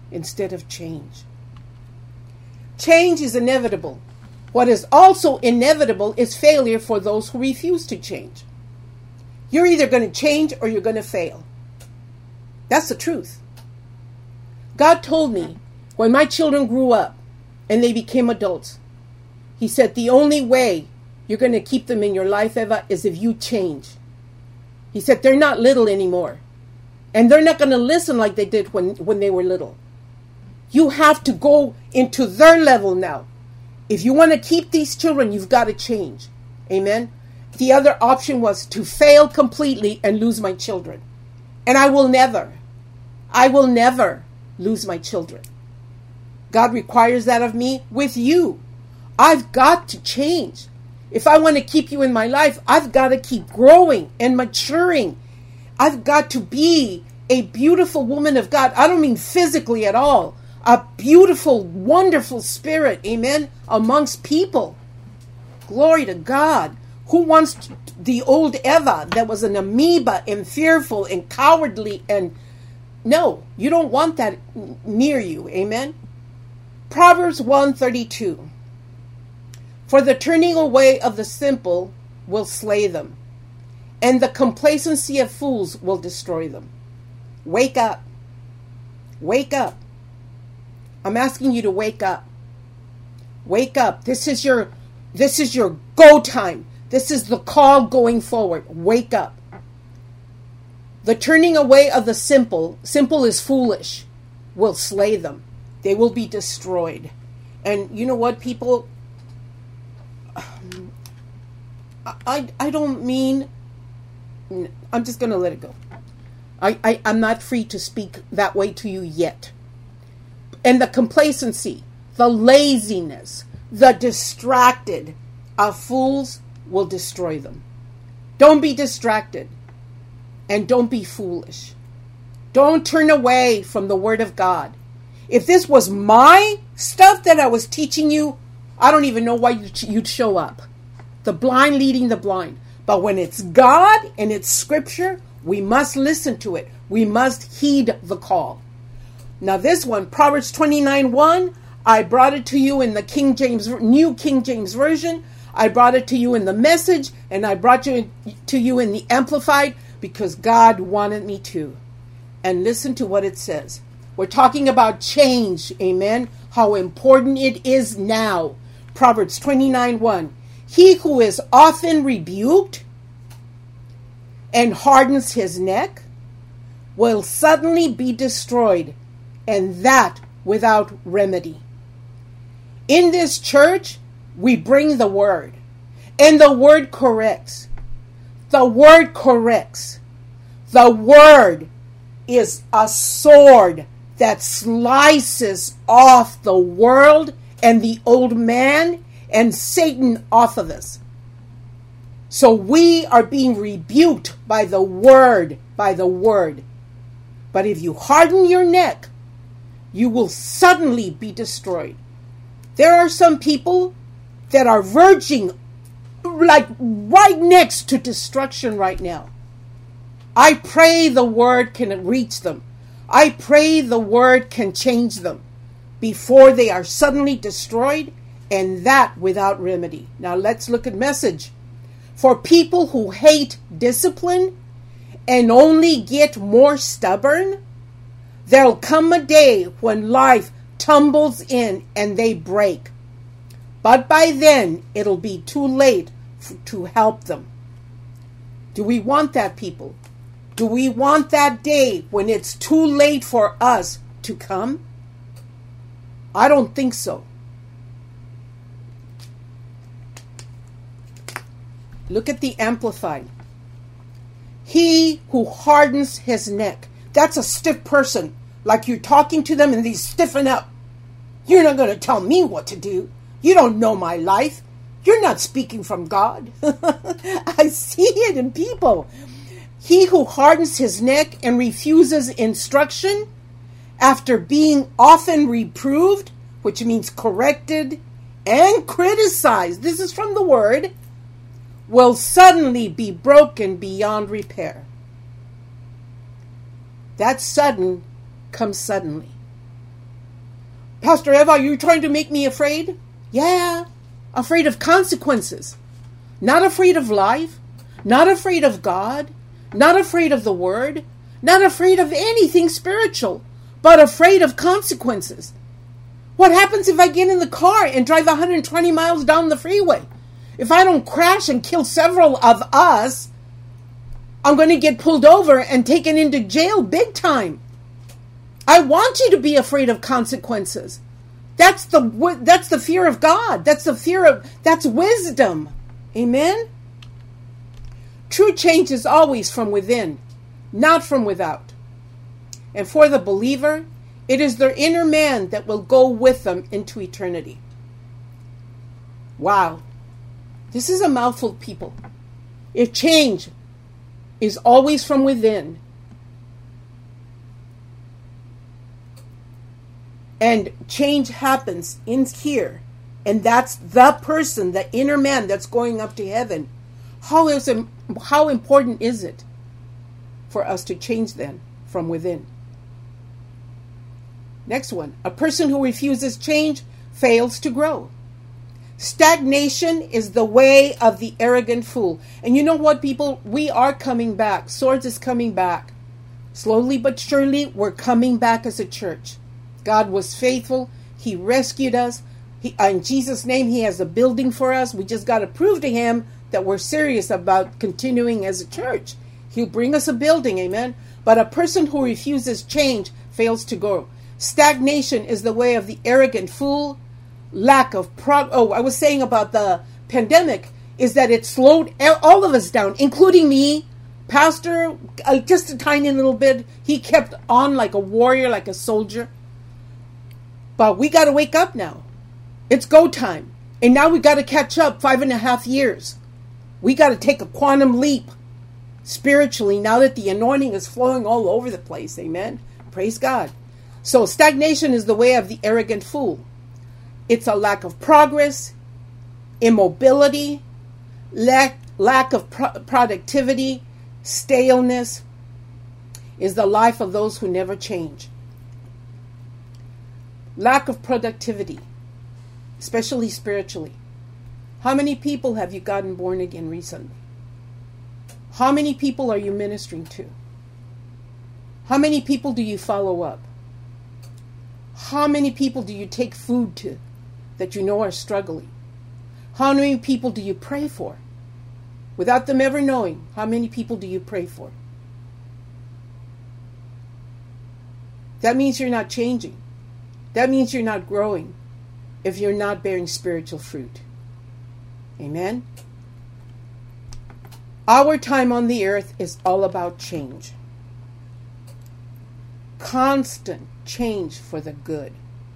instead of change. Change is inevitable. What is also inevitable is failure for those who refuse to change. You're either going to change or you're going to fail. That's the truth. God told me when my children grew up and they became adults, He said the only way you're going to keep them in your life, Eva, is if you change. He said they're not little anymore. And they're not going to listen like they did when, when they were little. You have to go into their level now. If you want to keep these children, you've got to change. Amen. The other option was to fail completely and lose my children. And I will never, I will never lose my children. God requires that of me with you. I've got to change. If I want to keep you in my life, I've got to keep growing and maturing. I've got to be a beautiful woman of God. I don't mean physically at all. A beautiful, wonderful spirit, amen, amongst people. Glory to God. Who wants the old Eva that was an amoeba and fearful and cowardly? And no, you don't want that near you, amen. Proverbs one thirty-two. For the turning away of the simple will slay them, and the complacency of fools will destroy them. Wake up. Wake up. I'm asking you to wake up. Wake up. This is your this is your go time. This is the call going forward. Wake up. The turning away of the simple, simple is foolish, will slay them. They will be destroyed. And you know what, people? I, I don't mean, I'm just going to let it go. I, I, I'm not free to speak that way to you yet. And the complacency, the laziness, the distracted of fools will destroy them. Don't be distracted. And don't be foolish. Don't turn away from the Word of God. If this was my stuff that I was teaching you, I don't even know why you'd show up. The blind leading the blind. But when it's God and it's Scripture, we must listen to it. We must heed the call. Now this one, Proverbs twenty-nine one, I brought it to you in the King James, New King James Version. I brought it to you in the Message, and I brought it to you in the Amplified because God wanted me to. And listen to what it says. We're talking about change, amen? How important it is now. Proverbs twenty-nine one. He who is often rebuked and hardens his neck will suddenly be destroyed, and that without remedy. In this church, we bring the word, and the word corrects. The word corrects. The word is a sword that slices off the world and the old man and Satan off of us. So we are being rebuked by the word, by the word. But if you harden your neck, you will suddenly be destroyed. There are some people that are verging like right next to destruction right now. I pray the word can reach them. I pray the word can change them before they are suddenly destroyed, and that without remedy. Now let's look at Message. For people who hate discipline and only get more stubborn, there'll come a day when life tumbles in and they break. But by then, it'll be too late f- to help them. Do we want that, people? Do we want that day when it's too late for us to come? I don't think so. Look at the Amplified. He who hardens his neck. That's a stiff person. Like you're talking to them and they stiffen up. You're not going to tell me what to do. You don't know my life. You're not speaking from God. I see it in people. He who hardens his neck and refuses instruction after being often reproved, which means corrected and criticized, this is from the word, will suddenly be broken beyond repair. That sudden comes suddenly. Pastor Eva, are you trying to make me afraid? Yeah, afraid of consequences. Not afraid of life, not afraid of God, not afraid of the Word, not afraid of anything spiritual, but afraid of consequences. What happens if I get in the car and drive one hundred twenty miles down the freeway? If I don't crash and kill several of us, I'm going to get pulled over and taken into jail big time. I want you to be afraid of consequences. That's the that's the fear of God. That's the fear of that's wisdom. Amen. True change is always from within, not from without. And for the believer, it is their inner man that will go with them into eternity. Wow. This is a mouthful, people. If change is always from within, and change happens in here, and that's the person, the inner man that's going up to heaven, how is it, how important is it for us to change then from within? Next one. A person who refuses change fails to grow. Stagnation is the way of the arrogant fool. And you know what, people? We are coming back. Swords is coming back. Slowly but surely, we're coming back as a church. God was faithful. He rescued us. He, in Jesus' name, He has a building for us. We just got to prove to Him that we're serious about continuing as a church. He'll bring us a building, amen? But a person who refuses change fails to grow. Stagnation is the way of the arrogant fool. Lack of prog. Oh, I was saying about the pandemic is that it slowed all of us down, including me. Pastor, uh, just a tiny little bit. He kept on like a warrior, like a soldier. But we got to wake up now. It's go time. And now we got to catch up five and a half years. We got to take a quantum leap spiritually now that the anointing is flowing all over the place. Amen. Praise God. So stagnation is the way of the arrogant fool. It's a lack of progress, immobility, lack, lack of pro- productivity, staleness is the life of those who never change. Lack of productivity, especially spiritually. How many people have you gotten born again recently? How many people are you ministering to? How many people do you follow up? How many people do you take food to that you know are struggling? How many people do you pray for? Without them ever knowing, how many people do you pray for? That means you're not changing. That means you're not growing if you're not bearing spiritual fruit. Amen? Our time on the earth is all about change. Constant change for the good.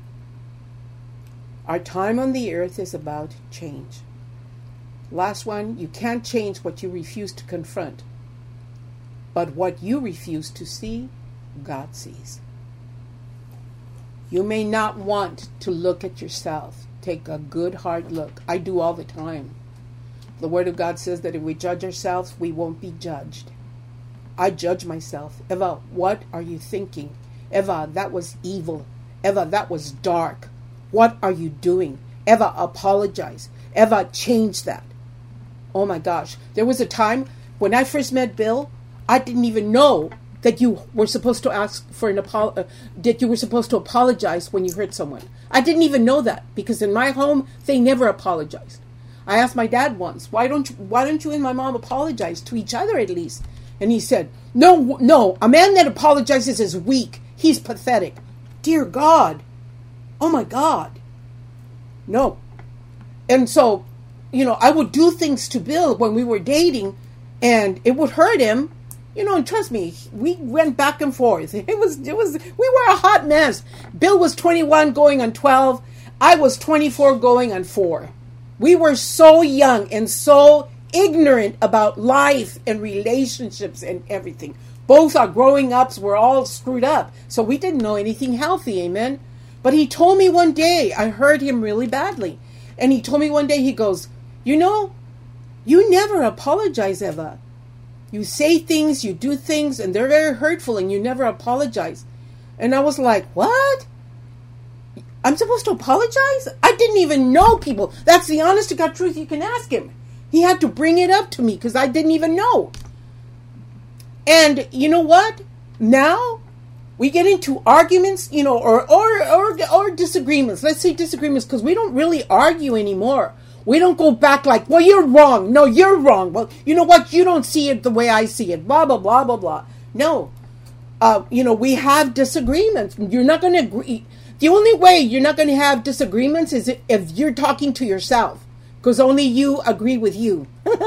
Our time on the earth is about change. Last one, you can't change what you refuse to confront. But what you refuse to see, God sees. You may not want to look at yourself. Take a good hard look. I do all the time. The Word of God says that if we judge ourselves, we won't be judged. I judge myself. Eva, what are you thinking? Eva, that was evil. Eva, that was dark. What are you doing? Eva, apologize. Eva, change that. Oh my gosh. There was a time when I first met Bill, I didn't even know that you were supposed to ask for an apol- uh, that you were supposed to apologize when you hurt someone. I didn't even know that because in my home, they never apologized. I asked my dad once, why don't you, why don't you and my mom apologize to each other at least? And he said, no, no, a man that apologizes is weak. He's pathetic. Dear God. Oh my God. No. And so, you know, I would do things to Bill when we were dating and it would hurt him. You know, and trust me, we went back and forth. It was, it was, we were a hot mess. Bill was twenty-one going on twelve. I was twenty-four going on four. We were so young and so ignorant about life and relationships and everything. Both our growing ups were all screwed up. So we didn't know anything healthy, amen? But he told me one day, I hurt him really badly. And he told me one day, he goes, you know, you never apologize, Eva. You say things, you do things, and they're very hurtful, and you never apologize. And I was like, what? I'm supposed to apologize? I didn't even know people. That's the honest to God truth. You can ask him. He had to bring it up to me because I didn't even know. And you know what? Now we get into arguments, you know, or or or, or disagreements. Let's say disagreements because we don't really argue anymore. We don't go back like, well, you're wrong. No, you're wrong. Well, you know what? You don't see it the way I see it. Blah, blah, blah, blah, blah. No. Uh, you know, we have disagreements. You're not going to agree. The only way you're not going to have disagreements is if you're talking to yourself. Because only you agree with you.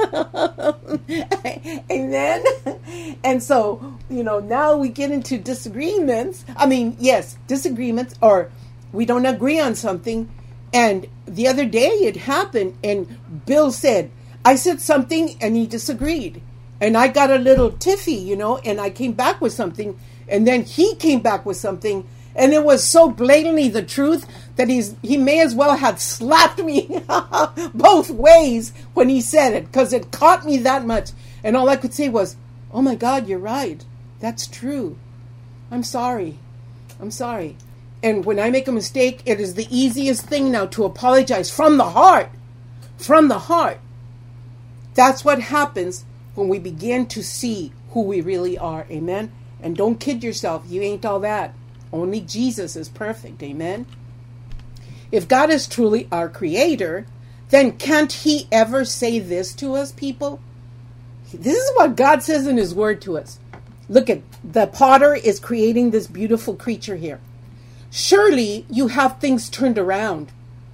Amen. And so, you know, now we get into disagreements. I mean, yes, disagreements, or we don't agree on something. And the other day it happened, and Bill said, I said something and he disagreed. And I got a little tiffy, you know, and I came back with something. And then he came back with something. And it was so blatantly the truth that he's he may as well have slapped me both ways when he said it, because it caught me that much. And all I could say was, oh my God, you're right. That's true. I'm sorry. I'm sorry. And when I make a mistake, it is the easiest thing now to apologize from the heart. From the heart. That's what happens when we begin to see who we really are. Amen. And don't kid yourself. You ain't all that. Only Jesus is perfect. Amen. If God is truly our creator, then can't he ever say this to us, people? This is what God says in his word to us. Look at, the potter is creating this beautiful creature here. Surely you have things turned around.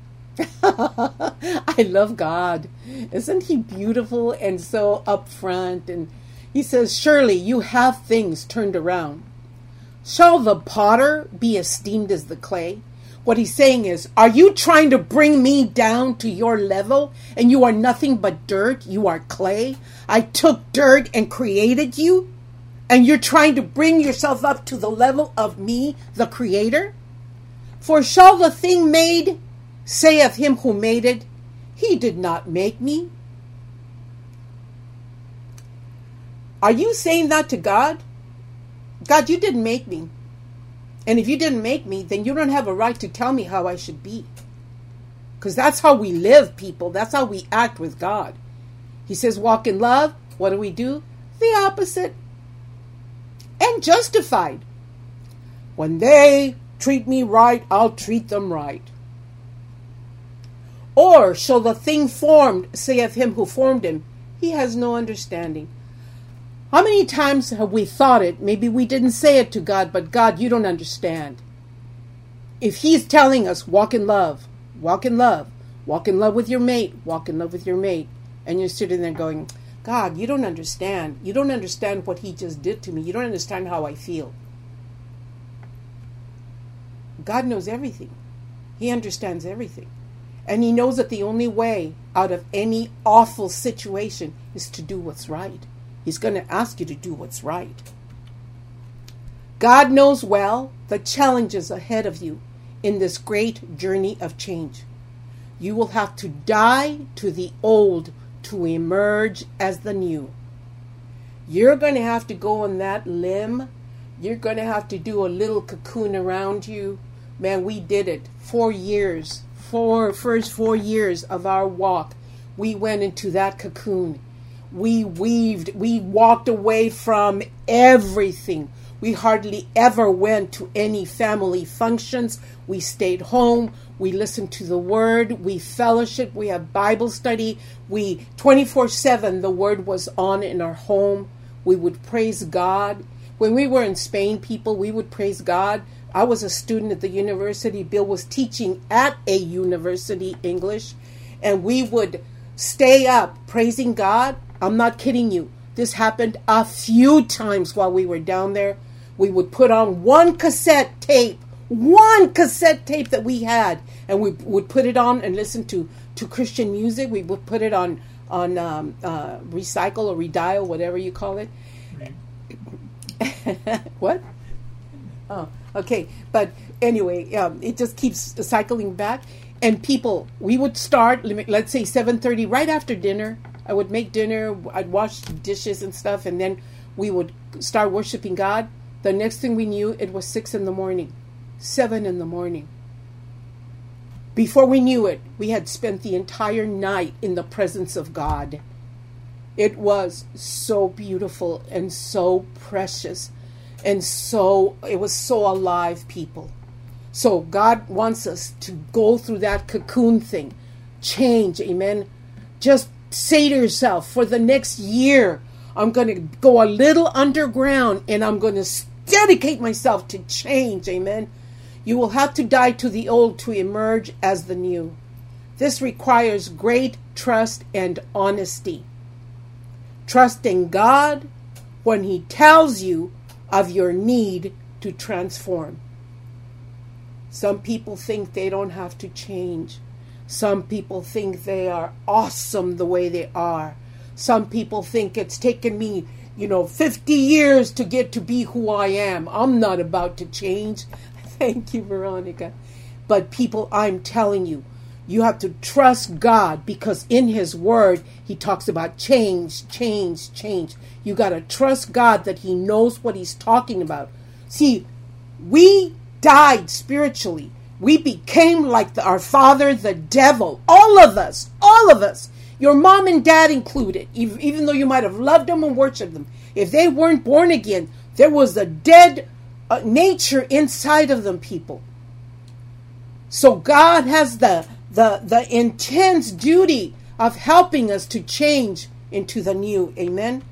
I love God. Isn't he beautiful and so upfront? And he says, surely you have things turned around. Shall the potter be esteemed as the clay? What he's saying is, are you trying to bring me down to your level? And you are nothing but dirt. You are clay. I took dirt and created you. And you're trying to bring yourself up to the level of me, the creator? For shall the thing made say of him who made it, he did not make me? Are you saying that to God? God, you didn't make me. And if you didn't make me, then you don't have a right to tell me how I should be. Because that's how we live, people. That's how we act with God. He says, walk in love. What do we do? The opposite. And justified. When they treat me right, I'll treat them right. Or shall the thing formed say of him who formed him, he has no understanding. How many times have we thought it? Maybe we didn't say it to God, but God, you don't understand. If he's telling us, walk in love, walk in love, walk in love with your mate, walk in love with your mate, and you're sitting there going, God, you don't understand. You don't understand what he just did to me. You don't understand how I feel. God knows everything. He understands everything. And he knows that the only way out of any awful situation is to do what's right. He's going to ask you to do what's right. God knows well the challenges ahead of you in this great journey of change. You will have to die to the old to emerge as the new. You're going to have to go on that limb. You're going to have to do a little cocoon around you. Man, we did it. Four years, four, first four years of our walk, we went into that cocoon. We weaved, we walked away from everything. We hardly ever went to any family functions. We stayed home. We listened to the word. We fellowship. We had Bible study. We, twenty-four seven, the word was on in our home. We would praise God. When we were in Spain, people, we would praise God. I was a student at the university. Bill was teaching at a university, English. And we would stay up praising God. I'm not kidding you. This happened a few times while we were down there. We would put on one cassette tape, one cassette tape that we had, and we would put it on and listen to, to Christian music. We would put it on, on um, uh, recycle or redial, whatever you call it. Right. What? Oh, okay. But anyway, um, it just keeps cycling back. And people, we would start, let's say seven thirty, right after dinner. I would make dinner, I'd wash dishes and stuff, and then we would start worshiping God. The next thing we knew, it was six in the morning, seven in the morning. Before we knew it, we had spent the entire night in the presence of God. It was so beautiful and so precious and so, it was so alive, people. So God wants us to go through that cocoon thing. Change, amen. Just say to yourself, for the next year, I'm going to go a little underground and I'm going to dedicate myself to change, amen. You will have to die to the old to emerge as the new. This requires great trust and honesty. Trust in God when He tells you of your need to transform. Some people think they don't have to change. Some people think they are awesome the way they are. Some people think it's taken me, you know, fifty years to get to be who I am. I'm not about to change. Thank you, Veronica. But people, I'm telling you, you have to trust God, because in His Word, He talks about change, change, change. You got to trust God that He knows what He's talking about. See, we died spiritually. We became like the, our father, the devil. All of us, all of us. Your mom and dad included, even though you might have loved them and worshipped them. If they weren't born again, there was a dead uh, nature inside of them, people. So God has the, the, the intense duty of helping us to change into the new. Amen.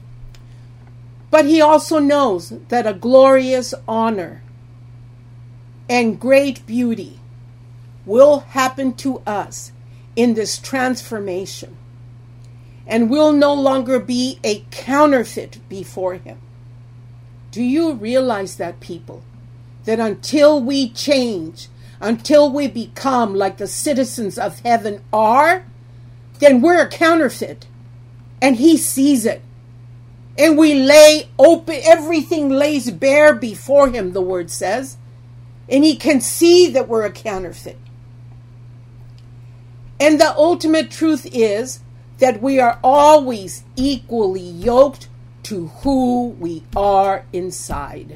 But He also knows that a glorious honor and great beauty will happen to us in this transformation. And we'll no longer be a counterfeit before Him. Do you realize that, people? That until we change, until we become like the citizens of heaven are, then we're a counterfeit. And He sees it. And we lay open, everything lays bare before Him, the Word says. And He can see that we're a counterfeit. And the ultimate truth is that we are always equally yoked to who we are inside.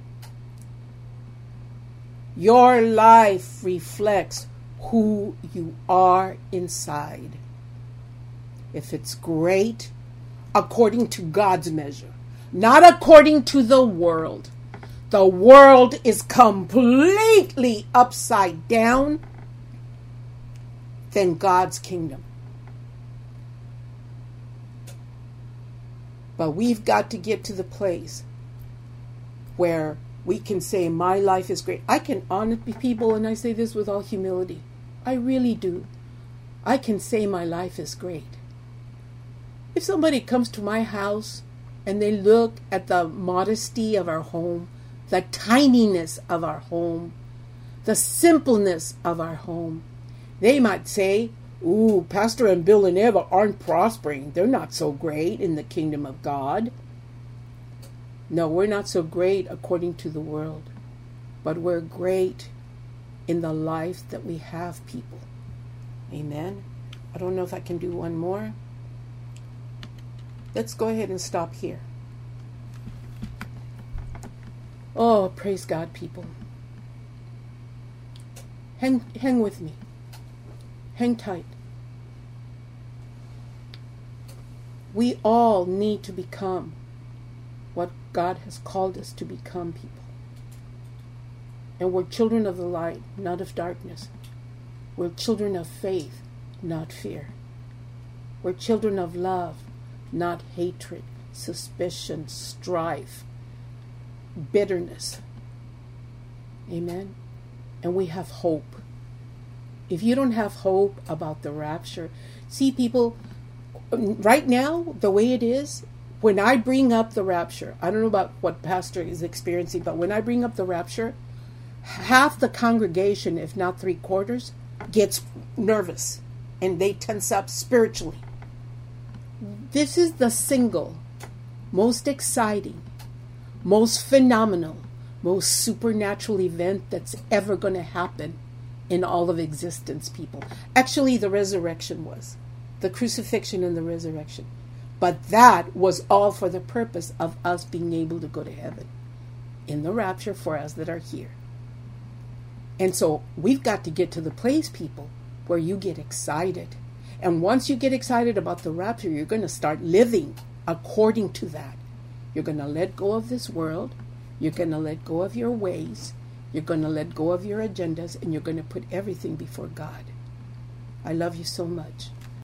Your life reflects who you are inside. If it's great, according to God's measure, not according to the world. The world is completely upside down than God's kingdom. But we've got to get to the place where we can say, my life is great. I can honor people, and I say this with all humility. I really do. I can say my life is great. If somebody comes to my house and they look at the modesty of our home, the tininess of our home, the simpleness of our home, they might say, ooh, Pastor and Bill and Eva aren't prospering. They're not so great in the kingdom of God. No, we're not so great according to the world. But we're great in the life that we have, people. Amen. I don't know if I can do one more. Let's go ahead and stop here. Oh, praise God, people. Hang, hang with me. Hang tight. We all need to become what God has called us to become, people. And we're children of the light, not of darkness. We're children of faith, not fear. We're children of love, not hatred, suspicion, strife, bitterness. Amen? And we have hope. If you don't have hope about the rapture, see, people, right now, the way it is, when I bring up the rapture, I don't know about what pastor is experiencing, but when I bring up the rapture, half the congregation, if not three quarters, gets nervous and they tense up spiritually. This is the single most exciting, most phenomenal, most supernatural event that's ever going to happen in all of existence, people. Actually, the resurrection was. The crucifixion and the resurrection. But that was all for the purpose of us being able to go to heaven in the rapture for us that are here. And so we've got to get to the place, people, where you get excited. And once you get excited about the rapture, you're going to start living according to that. You're going to let go of this world. You're going to let go of your ways. You're going to let go of your agendas, and you're going to put everything before God. I love you so much.